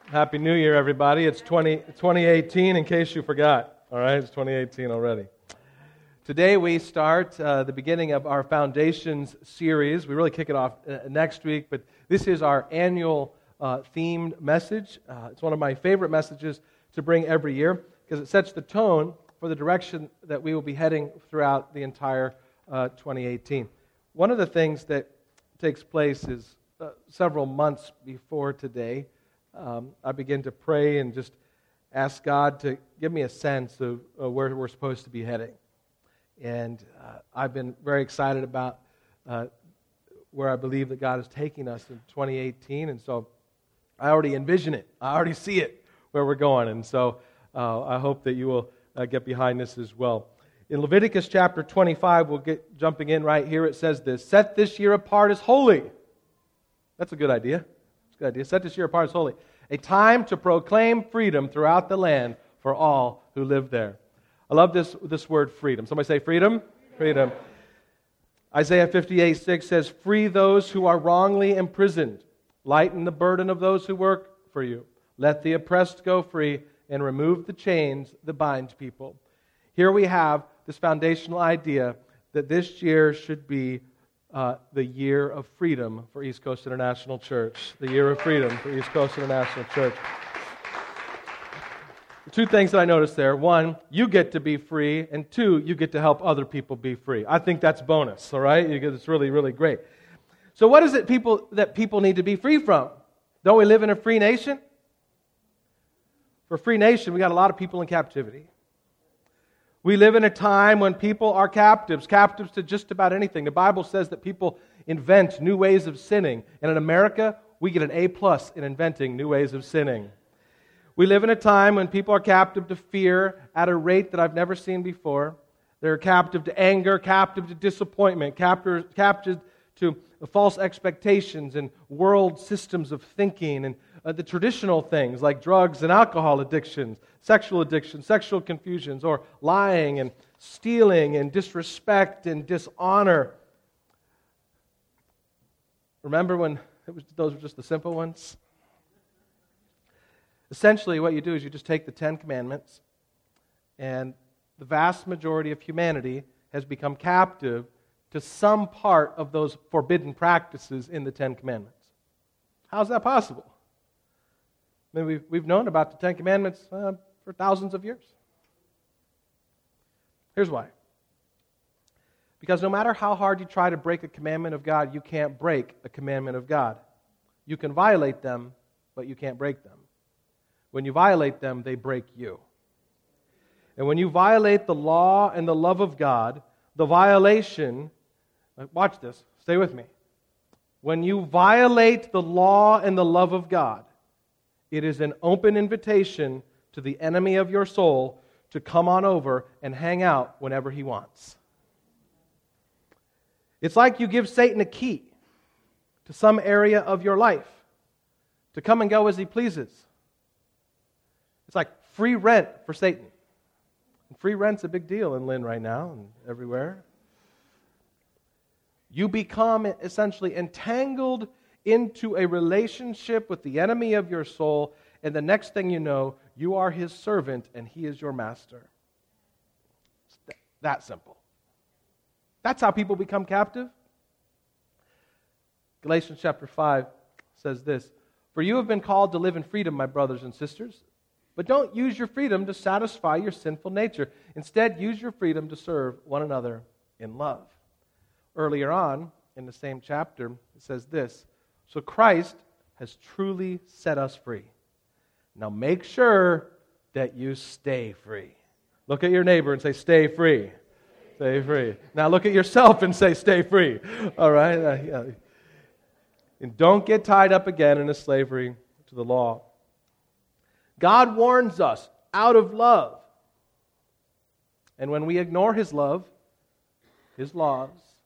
Happy New Year, everybody. It's 2018, in case you forgot. All right, it's 2018 already. Today we start the beginning of our Foundations series. We really kick it off next week, but this is our annual themed message. It's one of my favorite messages to bring every year because it sets the tone for the direction that we will be heading throughout the entire 2018. One of the things that takes place is several months before today, I begin to pray and just ask God to give me a sense of where we're supposed to be heading. And I've been very excited about where I believe that God is taking us in 2018. And so I already envision it. I already see it, where we're going. And so I hope that you will get behind this as well. In Leviticus chapter 25, we'll get jumping in right here. It says this: set this year apart as holy. That's a good idea. It's a good idea. Set this year apart as holy. A time to proclaim freedom throughout the land for all who live there. I love this word freedom. Somebody say freedom? Freedom. Isaiah 58:6 says, free those who are wrongly imprisoned. Lighten the burden of those who work for you. Let the oppressed go free and remove the chains that bind people. Here we have this foundational idea that this year should be the year of freedom for East Coast International Church. The year of freedom for East Coast International Church. Two things that I noticed there. One, you get to be free. And two, you get to help other people be free. I think that's bonus, all right? It's really, really great. So what is it that people need to be free from? Don't we live in a free nation? For a free nation, we got a lot of people in captivity. We live in a time when people are captives to just about anything. The Bible says that people invent new ways of sinning. And in America, we get an A+ in inventing new ways of sinning. We live in a time when people are captive to fear at a rate that I've never seen before. They're captive to anger, captive to disappointment, captive to false expectations and world systems of thinking and the traditional things like drugs and alcohol addictions, sexual confusions, or lying and stealing and disrespect and dishonor. Remember when those were just the simple ones? Essentially, what you do is you just take the 10 Commandments, and the vast majority of humanity has become captive to some part of those forbidden practices in the 10 Commandments. How's that possible? I mean, we've known about the 10 Commandments for thousands of years. Here's why. Because no matter how hard you try to break a commandment of God, you can't break a commandment of God. You can violate them, but you can't break them. When you violate them, they break you. And when you violate the law and the love of God, the violation, watch this, stay with me. When you violate the law and the love of God, it is an open invitation to the enemy of your soul to come on over and hang out whenever he wants. It's like you give Satan a key to some area of your life to come and go as he pleases. It's like free rent for Satan. And free rent's a big deal in Lynn right now and everywhere. You become essentially entangled into a relationship with the enemy of your soul, and the next thing you know, you are his servant and he is your master. It's that simple. That's how people become captive. Galatians chapter 5 says this: for you have been called to live in freedom, my brothers and sisters. But don't use your freedom to satisfy your sinful nature. Instead, use your freedom to serve one another in love. Earlier on, in the same chapter, it says this: so Christ has truly set us free. Now make sure that you stay free. Look at your neighbor and say, stay free. Stay free. Now look at yourself and say, stay free. All right? Yeah. And don't get tied up again in a slavery to the law. God warns us out of love. And when we ignore his love, his laws,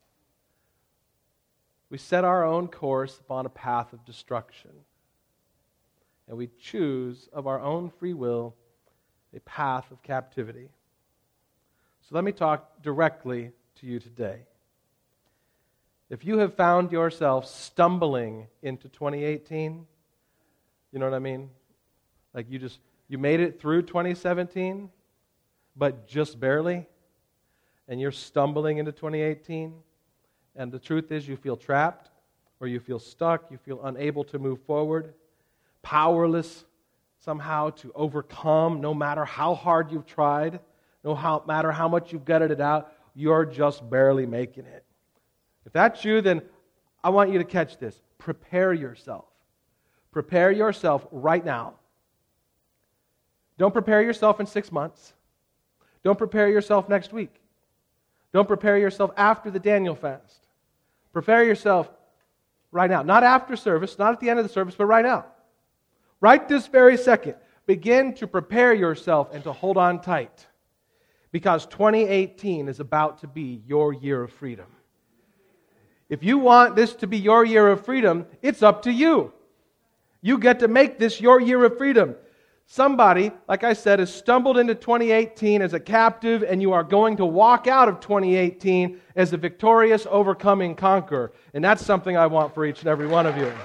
we set our own course upon a path of destruction. And we choose of our own free will a path of captivity. So let me talk directly to you today. If you have found yourself stumbling into 2018, you know what I mean? Like you made it through 2017, but just barely, and you're stumbling into 2018, and the truth is you feel trapped, or you feel stuck, you feel unable to move forward, powerless somehow to overcome, no matter how hard you've tried, no matter how much you've gutted it out, you're just barely making it. If that's you, then I want you to catch this. Prepare yourself. Prepare yourself right now. Don't prepare yourself in 6 months. Don't prepare yourself next week. Don't prepare yourself after the Daniel fast. Prepare yourself right now. Not after service, not at the end of the service, but right now. Right this very second. Begin to prepare yourself and to hold on tight. Because 2018 is about to be your year of freedom. If you want this to be your year of freedom, it's up to you. You get to make this your year of freedom. Somebody, like I said, has stumbled into 2018 as a captive, and you are going to walk out of 2018 as a victorious, overcoming conqueror. And that's something I want for each and every one of you.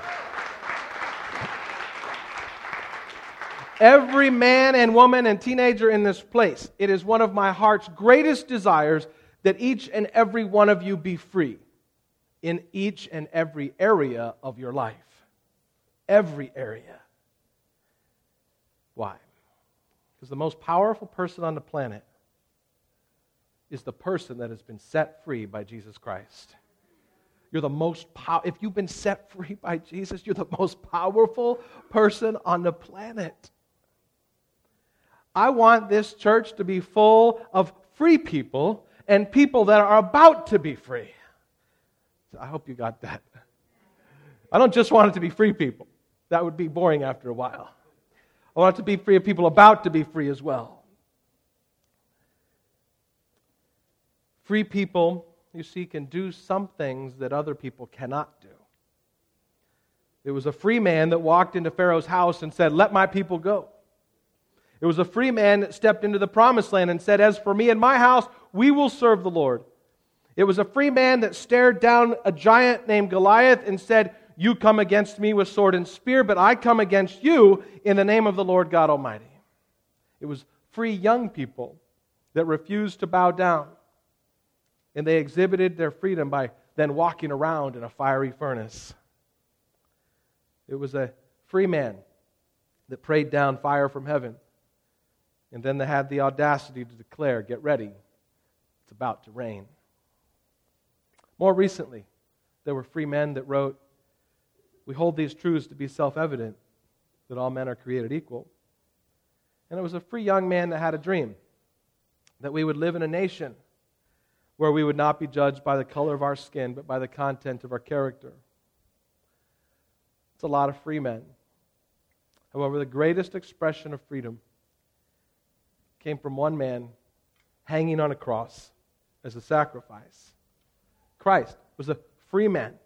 Every man and woman and teenager in this place, it is one of my heart's greatest desires that each and every one of you be free in each and every area of your life. Every area. Why? Because the most powerful person on the planet is the person that has been set free by Jesus Christ. You're the most if you've been set free by Jesus, you're the most powerful person on the planet. I want this church to be full of free people and people that are about to be free. I hope you got that. I don't just want it to be free people. That would be boring after a while. I want it to be free of people about to be free as well. Free people, you see, can do some things that other people cannot do. It was a free man that walked into Pharaoh's house and said, "Let my people go." It was a free man that stepped into the promised land and said, "As for me and my house, we will serve the Lord." It was a free man that stared down a giant named Goliath and said, "You come against me with sword and spear, but I come against you in the name of the Lord God Almighty." It was free young people that refused to bow down. And they exhibited their freedom by then walking around in a fiery furnace. It was a free man that prayed down fire from heaven. And then they had the audacity to declare, "Get ready, it's about to rain." More recently, there were free men that wrote, "We hold these truths to be self-evident, that all men are created equal." And it was a free young man that had a dream, that we would live in a nation where we would not be judged by the color of our skin, but by the content of our character. It's a lot of free men. However, the greatest expression of freedom came from one man hanging on a cross as a sacrifice. Christ was a free man.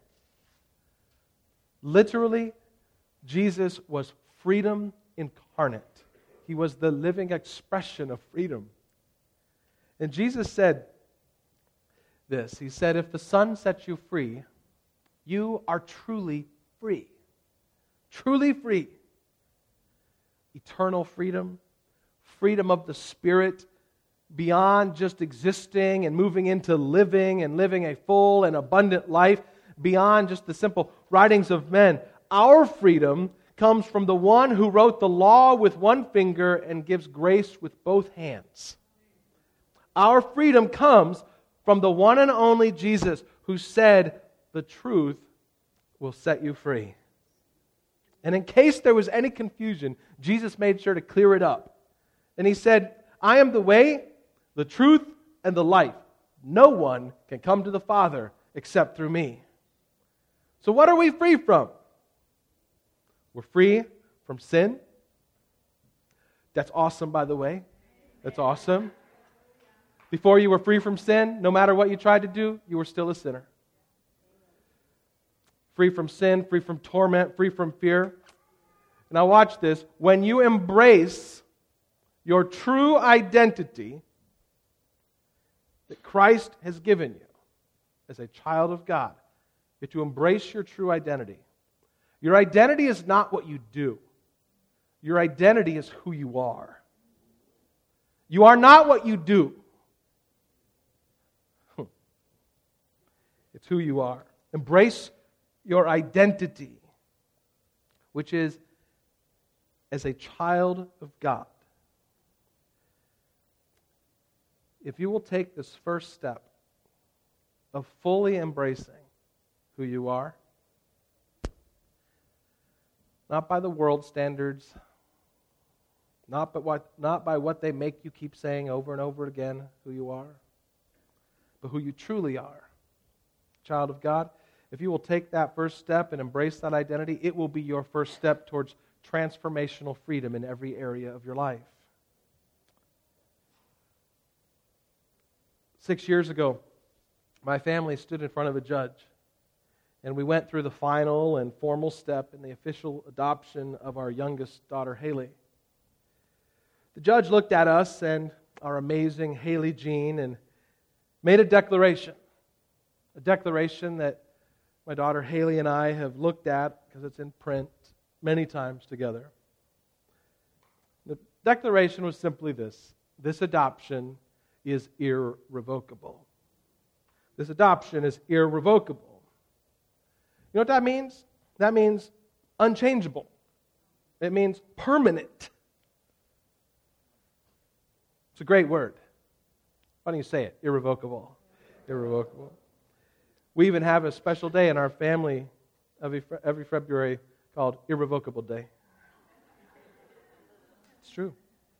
Literally, Jesus was freedom incarnate. He was the living expression of freedom. And Jesus said this. He said, "If the Son sets you free, you are truly free." Truly free. Eternal freedom. Freedom of the Spirit, beyond just existing and moving into living and living a full and abundant life, beyond just the simple writings of men. Our freedom comes from the one who wrote the law with one finger and gives grace with both hands. Our freedom comes from the one and only Jesus who said, "The truth will set you free." And in case there was any confusion, Jesus made sure to clear it up. And He said, "I am the way, the truth, and the life. No one can come to the Father except through me." So what are we free from? We're free from sin. That's awesome, by the way. That's awesome. Before you were free from sin, no matter what you tried to do, you were still a sinner. Free from sin, free from torment, free from fear. Now watch this. When you embrace your true identity that Christ has given you as a child of God, you have to embrace your true identity. Your identity is not what you do. Your identity is who you are. You are not what you do. It's who you are. Embrace your identity, which is as a child of God. If you will take this first step of fully embracing who you are, not by the world standards, not by what they make you keep saying over and over again who you are, but who you truly are, child of God. If you will take that first step and embrace that identity, it will be your first step towards transformational freedom in every area of your life. 6 years ago, my family stood in front of a judge, and we went through the final and formal step in the official adoption of our youngest daughter, Haley. The judge looked at us and our amazing Haley Jean and made a declaration that my daughter Haley and I have looked at, because it's in print, many times together. The declaration was simply this: this adoption is irrevocable. This adoption is irrevocable. You know what that means? That means unchangeable. It means permanent. It's a great word. Why don't you say it? Irrevocable. Irrevocable. We even have a special day in our family every February called Irrevocable Day. It's true.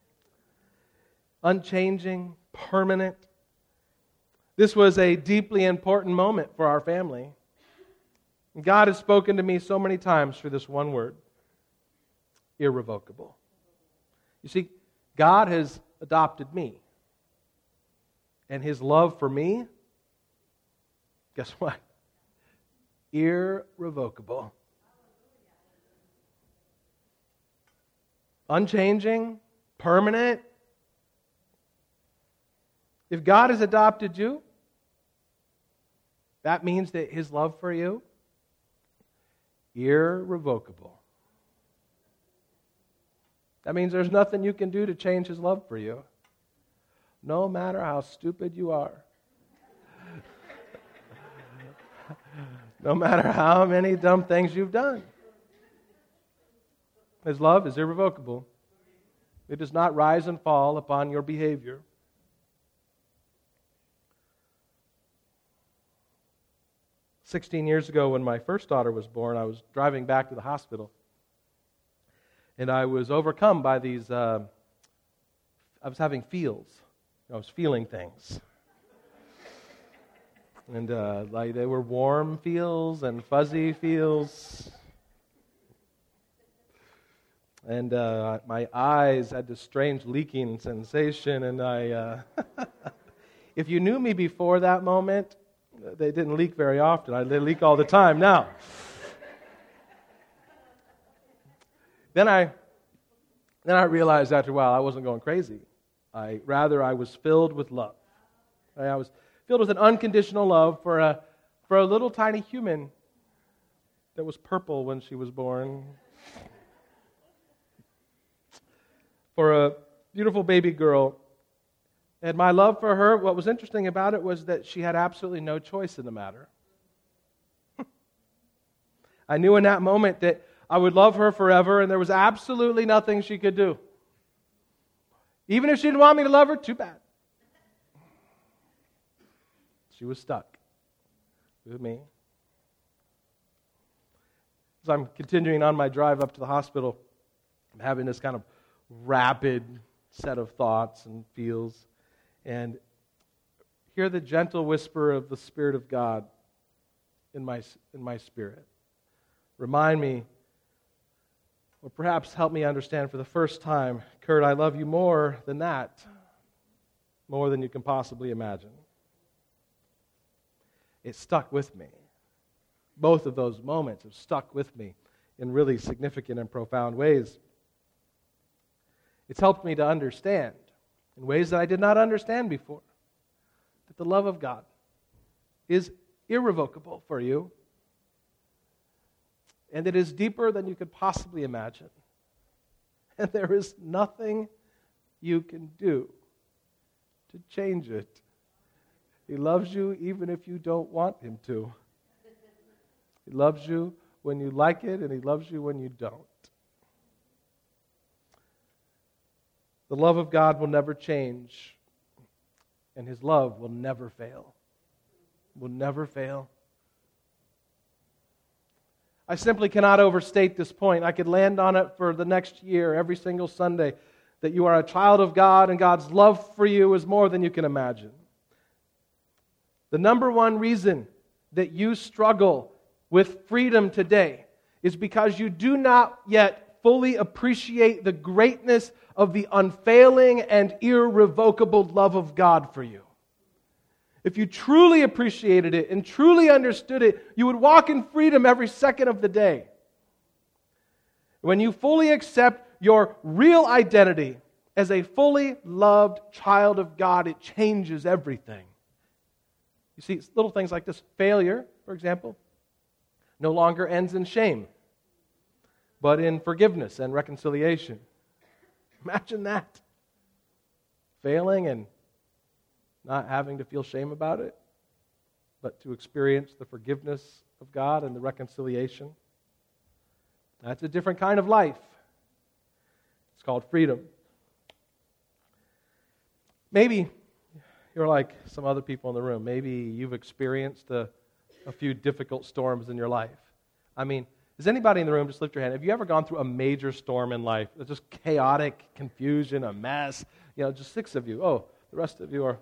Unchanging, permanent. This was a deeply important moment for our family. And God has spoken to me so many times through this one word: irrevocable. You see, God has adopted me. And His love for me, guess what? Irrevocable. Unchanging, permanent. If God has adopted you, that means that His love for you, irrevocable. That means there's nothing you can do to change His love for you, no matter how stupid you are. No matter how many dumb things you've done. His love is irrevocable. It does not rise and fall upon your behavior. "16 years ago, when my first daughter was born, I was driving back to the hospital. And I was overcome by these, I was having feels. I was feeling things. And like they were warm feels and fuzzy feels. And my eyes had this strange leaking sensation. And I, if you knew me before that moment, they didn't leak very often. They leak all the time now. Then I realized after a while I wasn't going crazy. I was filled with love. I was filled with an unconditional love for a little tiny human that was purple when she was born. For a beautiful baby girl. And my love for her, what was interesting about it was that she had absolutely no choice in the matter. I knew in that moment that I would love her forever, and there was absolutely nothing she could do. Even if she didn't want me to love her, too bad. She was stuck with me. As I'm continuing on my drive up to the hospital, I'm having this kind of rapid set of thoughts and feels, and hear the gentle whisper of the Spirit of God in my spirit. Remind me, or perhaps help me understand for the first time, Kurt, I love you more than that, more than you can possibly imagine. It stuck with me. Both of those moments have stuck with me in really significant and profound ways. It's helped me to understand, in ways that I did not understand before, that the love of God is irrevocable for you, and it is deeper than you could possibly imagine. And there is nothing you can do to change it. He loves you even if you don't want him to. He loves you when you like it, and he loves you when you don't. The love of God will never change, and his love will never fail. Will never fail. I simply cannot overstate this point. I could land on it for the next year, every single Sunday, that you are a child of God and God's love for you is more than you can imagine. The number one reason that you struggle with freedom today is because you do not yet fully appreciate the greatness of the unfailing and irrevocable love of God for you. If you truly appreciated it and truly understood it, you would walk in freedom every second of the day. When you fully accept your real identity as a fully loved child of God, it changes everything. You see, little things like this. Failure, for example, no longer ends in shame, but in forgiveness and reconciliation. Imagine that. Failing and not having to feel shame about it, but to experience the forgiveness of God and the reconciliation. That's a different kind of life. It's called freedom. Maybe you're like some other people in the room. Maybe you've experienced a few difficult storms in your life. I mean, is anybody in the room, just lift your hand, have you ever gone through a major storm in life? It's just chaotic, confusion, a mess. Just 6 of you. Oh, the rest of you are...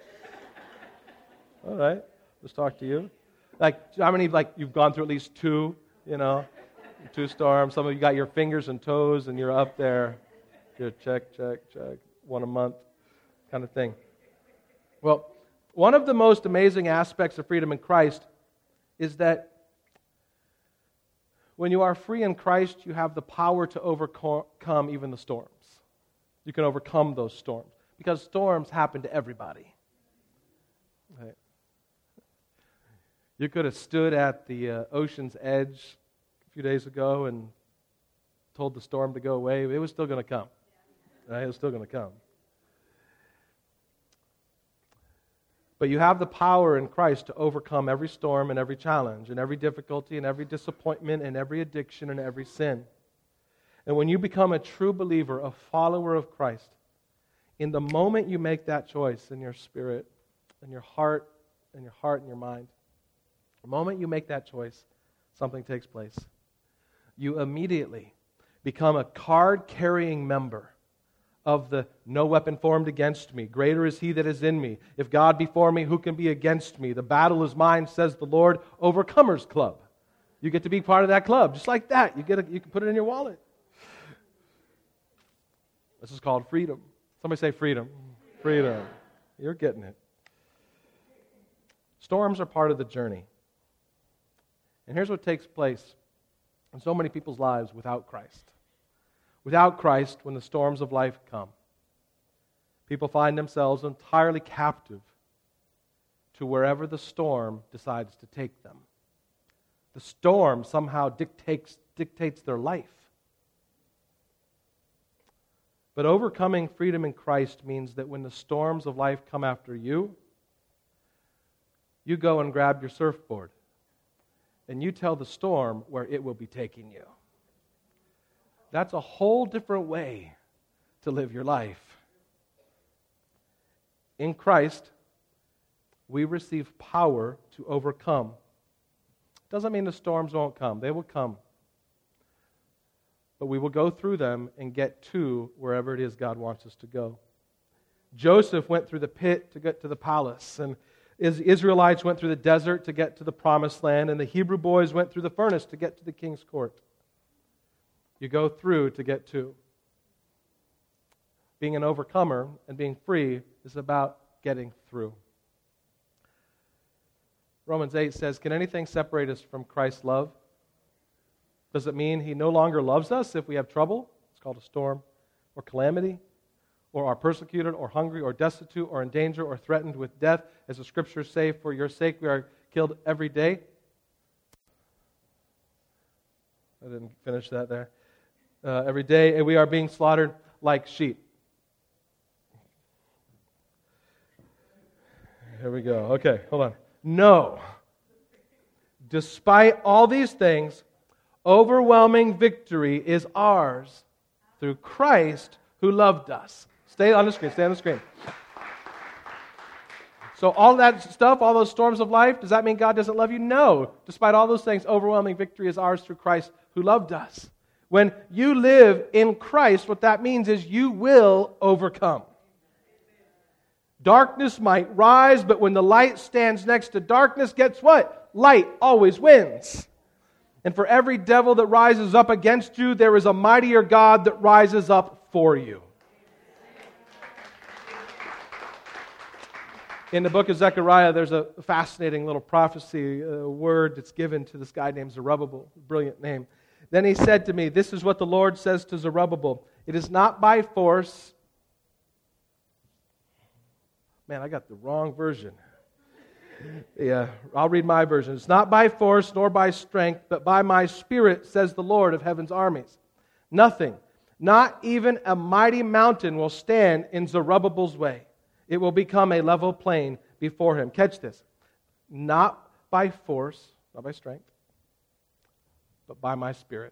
All right, let's talk to you. How many, you've gone through at least 2, 2 storms. Some of you got your fingers and toes and you're up there. You're check, 1 a month kind of thing. Well, one of the most amazing aspects of freedom in Christ is that when you are free in Christ, you have the power to overcome even the storms. You can overcome those storms because storms happen to everybody. Right. You could have stood at the ocean's edge a few days ago and told the storm to go away. It was still going to come. Right? It was still going to come. But you have the power in Christ to overcome every storm and every challenge and every difficulty and every disappointment and every addiction and every sin. And when you become a true believer, a follower of Christ, in the moment you make that choice in your spirit, in your heart, and your mind, the moment you make that choice, something takes place. You immediately become a card-carrying member of the no weapon formed against me. Greater is he that is in me. If God be for me, who can be against me? The battle is mine, says the Lord. Overcomers Club. You get to be part of that club, just like that. You can put it in your wallet. This is called freedom. Somebody say freedom. Freedom. You're getting it. Storms are part of the journey. And here's what takes place in so many people's lives without Christ. Without Christ, when the storms of life come, people find themselves entirely captive to wherever the storm decides to take them. The storm somehow dictates their life. But overcoming freedom in Christ means that when the storms of life come after you, you go and grab your surfboard and you tell the storm where it will be taking you. That's a whole different way to live your life. In Christ, we receive power to overcome. Doesn't mean the storms won't come. They will come. But we will go through them and get to wherever it is God wants us to go. Joseph went through the pit to get to the palace, and Israelites went through the desert to get to the promised land, and the Hebrew boys went through the furnace to get to the king's court. You go through to get to. Being an overcomer and being free is about getting through. Romans 8 says, can anything separate us from Christ's love? Does it mean he no longer loves us if we have trouble? It's called a storm or calamity, or are persecuted or hungry or destitute or in danger or threatened with death. As the scriptures say, for your sake we are killed every day. I didn't finish that there. every day, and we are being slaughtered like sheep. Here we go. Okay, hold on. No. Despite all these things, overwhelming victory is ours through Christ who loved us. Stay on the screen. Stay on the screen. So all that stuff, all those storms of life, does that mean God doesn't love you? No. Despite all those things, overwhelming victory is ours through Christ who loved us. When you live in Christ, what that means is you will overcome. Darkness might rise, but when the light stands next to darkness, guess what? Light always wins. And for every devil that rises up against you, there is a mightier God that rises up for you. In the book of Zechariah, there's a fascinating little prophecy, a word that's given to this guy named Zerubbabel, brilliant name. Then he said to me, this is what the Lord says to Zerubbabel. It is not by force. Man, I got the wrong version. Yeah, I'll read my version. It's not by force nor by strength, but by my Spirit, says the Lord of heaven's armies. Nothing, not even a mighty mountain will stand in Zerubbabel's way. It will become a level plain before him. Catch this. Not by force, not by strength, but by my Spirit.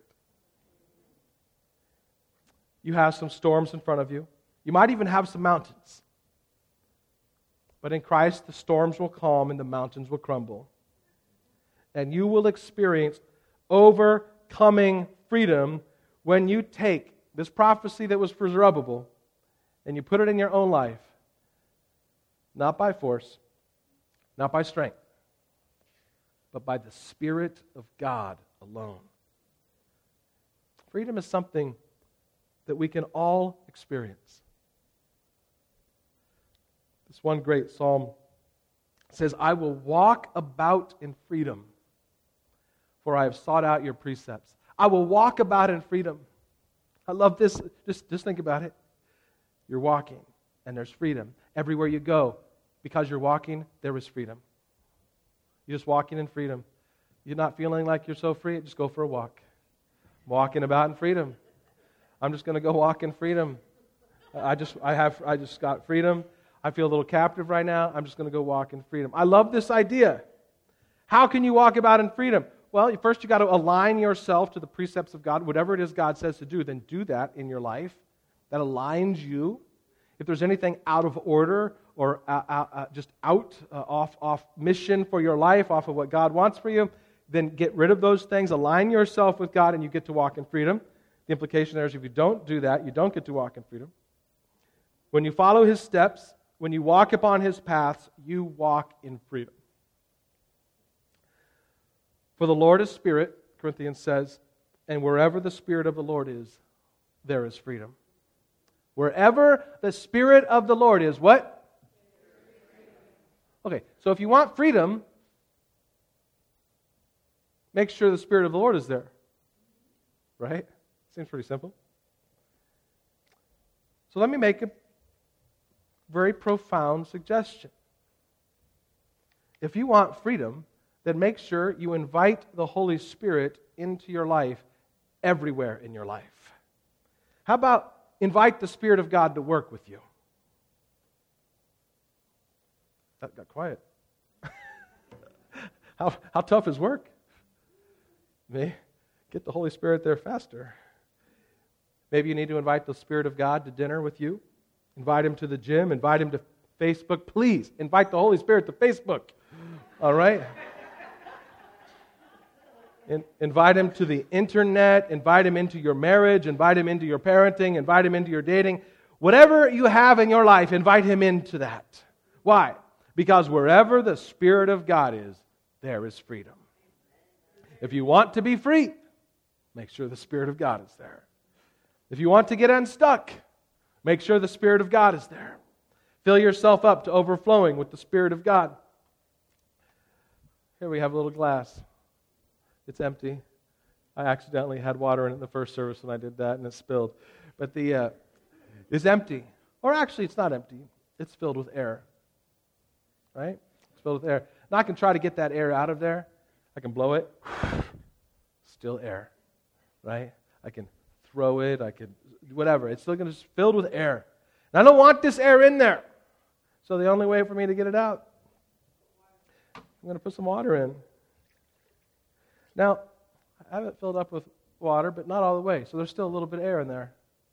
You have some storms in front of you. You might even have some mountains. But in Christ, the storms will calm and the mountains will crumble. And you will experience overcoming freedom when you take this prophecy that was for Zerubbabel and you put it in your own life. Not by force, not by strength, but by the Spirit of God alone. Freedom is something that we can all experience. This one great psalm says, I will walk about in freedom, for I have sought out your precepts. I will walk about in freedom. I love this. Just think about it. You're walking, and there's freedom. Everywhere you go, because you're walking, there is freedom. You're just walking in freedom. You're not feeling like you're so free, just go for a walk. Walking about in freedom. I'm just going to go walk in freedom. I just got freedom. I feel a little captive right now. I'm just going to go walk in freedom. I love this idea. How can you walk about in freedom? Well, first you got to align yourself to the precepts of God. Whatever it is God says to do, then do that in your life. That aligns you. If there's anything out of order or off mission for your life, off of what God wants for you, then get rid of those things. Align yourself with God and you get to walk in freedom. The implication there is if you don't do that, you don't get to walk in freedom. When you follow His steps, when you walk upon His paths, you walk in freedom. For the Lord is Spirit, Corinthians says, and wherever the Spirit of the Lord is, there is freedom. Wherever the Spirit of the Lord is, what? Okay, so if you want freedom, make sure the Spirit of the Lord is there. Right? Seems pretty simple. So let me make a very profound suggestion. If you want freedom, then make sure you invite the Holy Spirit into your life everywhere in your life. How about invite the Spirit of God to work with you? That got quiet. How tough is work? Maybe get the Holy Spirit there faster. Maybe you need to invite the Spirit of God to dinner with you. Invite Him to the gym. Invite Him to Facebook. Please, invite the Holy Spirit to Facebook. All right? Invite Him to the internet. Invite Him into your marriage. Invite Him into your parenting. Invite Him into your dating. Whatever you have in your life, invite Him into that. Why? Because wherever the Spirit of God is, there is freedom. If you want to be free, make sure the Spirit of God is there. If you want to get unstuck, make sure the Spirit of God is there. Fill yourself up to overflowing with the Spirit of God. Here we have a little glass. It's empty. I accidentally had water in it in the first service when I did that, and it spilled. But it's empty. Or actually, it's not empty. It's filled with air. Right? It's filled with air. Now I can try to get that air out of there. I can blow it. Still air. Right? I can throw it, I could, whatever. It's still going to be filled with air. And I don't want this air in there. So the only way for me to get it out, I'm going to put some water in. Now, I have it filled up with water, but not all the way. So there's still a little bit of air in there.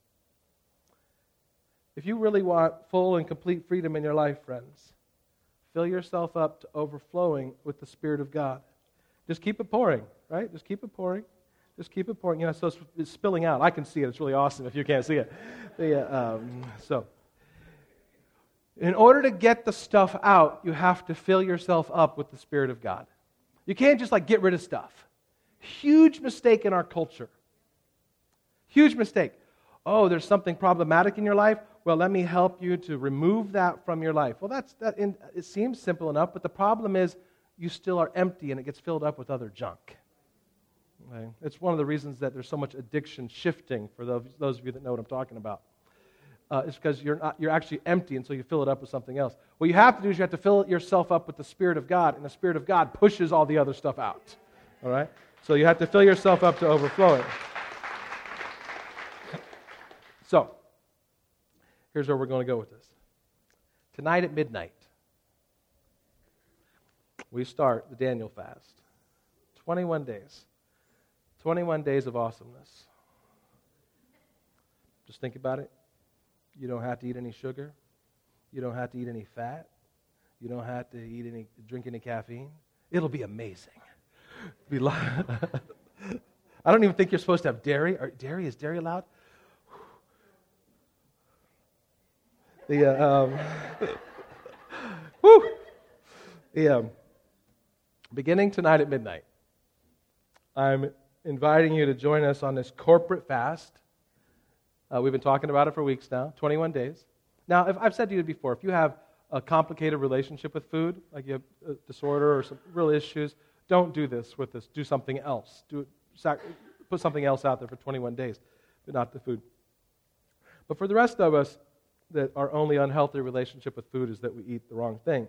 If you really want full and complete freedom in your life, friends, fill yourself up to overflowing with the Spirit of God. Just keep it pouring, right? Just keep it pouring. Just keep it pouring. You know, so it's spilling out. I can see it. It's really awesome if you can't see it. So, in order to get the stuff out, you have to fill yourself up with the Spirit of God. You can't just get rid of stuff. Huge mistake in our culture. Huge mistake. Oh, there's something problematic in your life? Well, let me help you to remove that from your life. Well, it seems simple enough, but the problem is you still are empty and it gets filled up with other junk. Okay? It's one of the reasons that there's so much addiction shifting for those of you that know what I'm talking about. It's because you're actually empty, and so you fill it up with something else. What you have to do is you have to fill yourself up with the Spirit of God, and the Spirit of God pushes all the other stuff out. All right? So you have to fill yourself up to overflowing. So, here's where we're going to go with this. Tonight at midnight, we start the Daniel fast. 21 days. 21 days of awesomeness. Just think about it. You don't have to eat any sugar. You don't have to eat any fat. You don't have to drink any caffeine. It'll be amazing. I don't even think you're supposed to have dairy. Is dairy allowed? Beginning tonight at midnight, I'm inviting you to join us on this corporate fast. We've been talking about it for weeks now, 21 days. Now, I've said to you before, if you have a complicated relationship with food, like you have a disorder or some real issues, don't do this with this. Do something else. Put something else out there for 21 days, but not the food. But for the rest of us, that our only unhealthy relationship with food is that we eat the wrong things.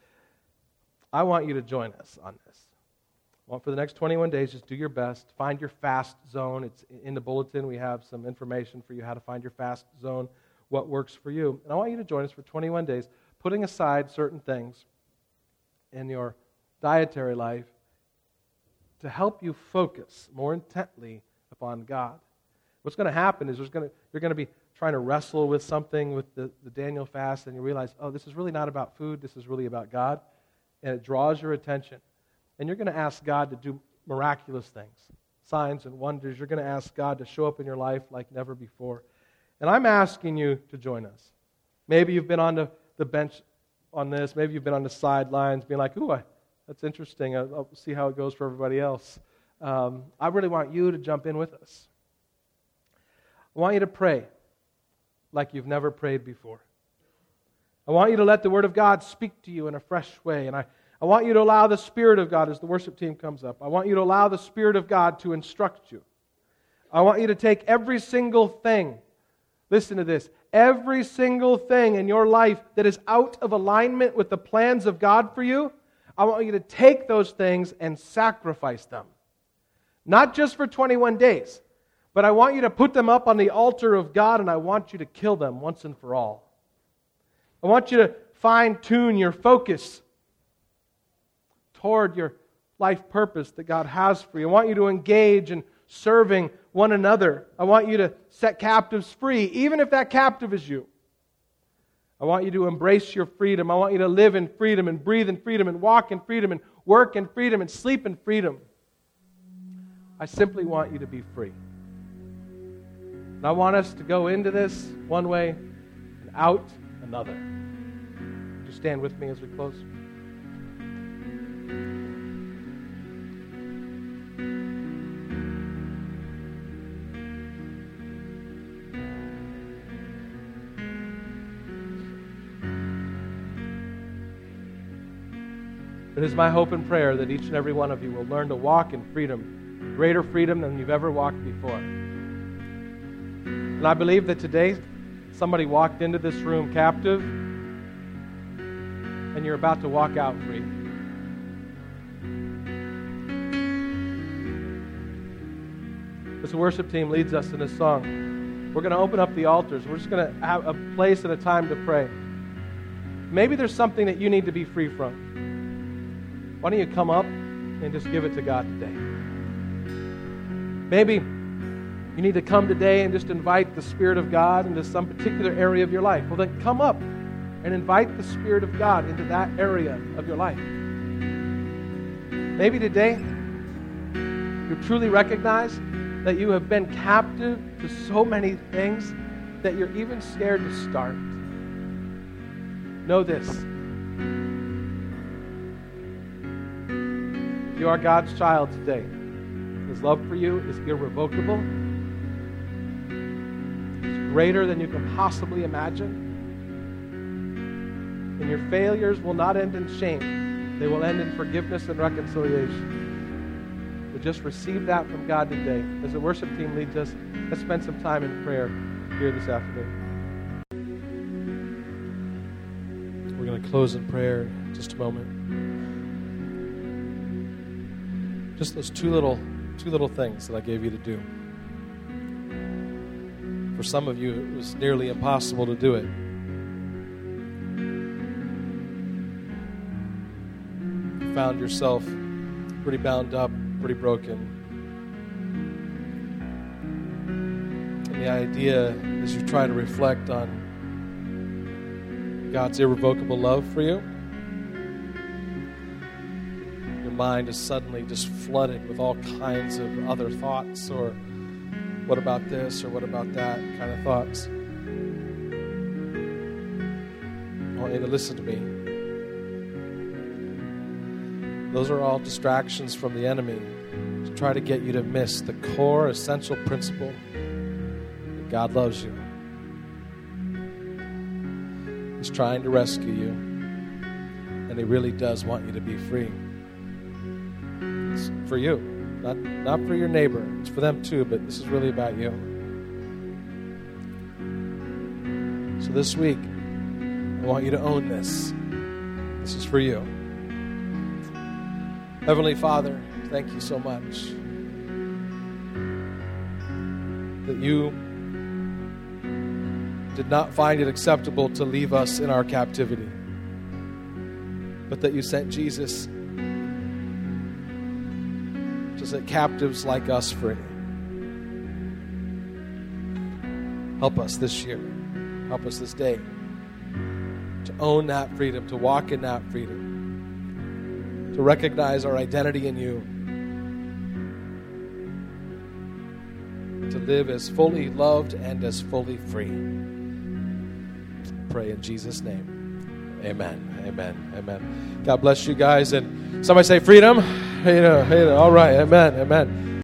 I want you to join us on this. Well, for the next 21 days, just do your best. Find your fast zone. It's in the bulletin. We have some information for you how to find your fast zone, what works for you. And I want you to join us for 21 days, putting aside certain things in your dietary life to help you focus more intently upon God. What's going to happen is you're going to be trying to wrestle with something with the Daniel fast, and you realize, oh, this is really not about food. This is really about God. And it draws your attention. And you're going to ask God to do miraculous things, signs and wonders. You're going to ask God to show up in your life like never before. And I'm asking you to join us. Maybe you've been on the bench on this. Maybe you've been on the sidelines being like, ooh, that's interesting. I'll see how it goes for everybody else. I really want you to jump in with us. I want you to pray like you've never prayed before. I want you to let the Word of God speak to you in a fresh way. And I want you to allow the Spirit of God, as the worship team comes up, I want you to allow the Spirit of God to instruct you. I want you to take every single thing, listen to this, every single thing in your life that is out of alignment with the plans of God for you, I want you to take those things and sacrifice them. Not just for 21 days, but I want you to put them up on the altar of God, and I want you to kill them once and for all. I want you to fine-tune your focus toward your life purpose that God has for you. I want you to engage in serving one another. I want you to set captives free, even if that captive is you. I want you to embrace your freedom. I want you to live in freedom and breathe in freedom and walk in freedom and work in freedom and sleep in freedom. I simply want you to be free. And I want us to go into this one way and out another. Would you stand with me as we close? It is my hope and prayer that each and every one of you will learn to walk in freedom, greater freedom than you've ever walked before. And I believe that today somebody walked into this room captive, and you're about to walk out free. as the worship team leads us in this song, we're going to open up the altars. We're just going to have a place and a time to pray. Maybe there's something that you need to be free from. Why don't you come up and just give it to God today? Maybe you need to come today and just invite the Spirit of God into some particular area of your life. Well, then come up and invite the Spirit of God into that area of your life. Maybe today you truly recognize that you have been captive to so many things that you're even scared to start. Know this. If you are God's child today, His love for you is irrevocable. It's greater than you can possibly imagine. And your failures will not end in shame. They will end in forgiveness and reconciliation. So just receive that from God today. As the worship team leads us, let's spend some time in prayer here this afternoon. We're going to close in prayer in just a moment. Just those two little things that I gave you to do. For some of you, it was nearly impossible to do it. You found yourself pretty bound up, pretty broken. And the idea, as you try to reflect on God's irrevocable love for you, your mind is suddenly just flooded with all kinds of other thoughts, or what about this, or what about that kind of thoughts. I want you to listen to me. Those are all distractions from the enemy to try to get you to miss the core, essential principle that God loves you. He's trying to rescue you, and He really does want you to be free. It's for you, not for your neighbor. It's for them too, but this is really about you. So this week, I want you to own this. This is for you. Heavenly Father, thank you so much that you did not find it acceptable to leave us in our captivity, but that you sent Jesus to set captives like us free. Help us this year, help us this day to own that freedom, to walk in that freedom, to recognize our identity in you, to live as fully loved and as fully free. Pray in Jesus' name. Amen. Amen. Amen. God bless you guys. And somebody say freedom. All right. Amen. Amen.